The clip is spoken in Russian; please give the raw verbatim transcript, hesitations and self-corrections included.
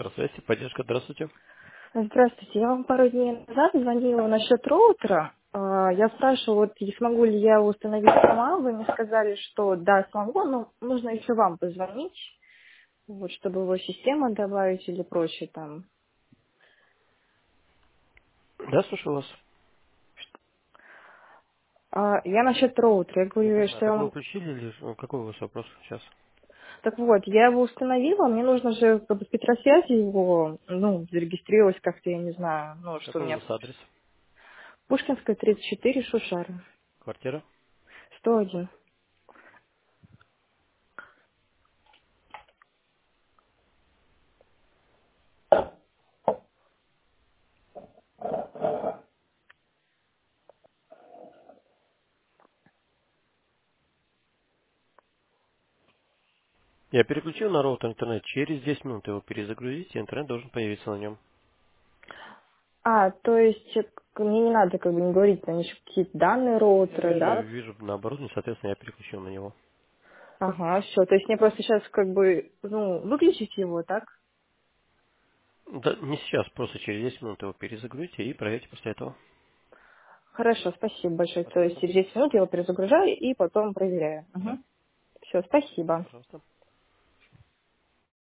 Здравствуйте, поддержка, здравствуйте. Здравствуйте. Я вам пару дней назад звонила насчет роутера. А, Я спрашивала, вот, и смогу ли я его установить сама. Вы мне сказали, что да, смогу, но нужно еще вам позвонить, вот, чтобы его систему добавить или прочее там. Да, слушаю вас. А, Я насчет роутера. Я Я говорю, понимаю. что я Так вы вам... включили или ну, какой у вас вопрос сейчас? Так вот, я его установила, мне нужно же как бы с Петросвязи его, ну, зарегистрировать как-то, я не знаю, ну, что у Какой у меня... вас адрес? Пушкинская, тридцать четыре, Шушара, Квартира? сто один. Я переключил на роутер интернет. Через десять минут его перезагрузите, и интернет должен появиться на нем. А, то есть э, к- мне не надо как бы не говорить, там еще какие-то данные роутера, Я да? вижу на оборудование, соответственно, я переключил на него. Ага, все. То есть мне просто сейчас как бы, ну, выключить его, так? Да, не сейчас, просто через десять минут его перезагрузите и проверьте после этого. Хорошо, спасибо большое. То есть Пожалуйста. через десять минут я его перезагружаю и потом проверяю. Да, Угу. Все, спасибо. пожалуйста.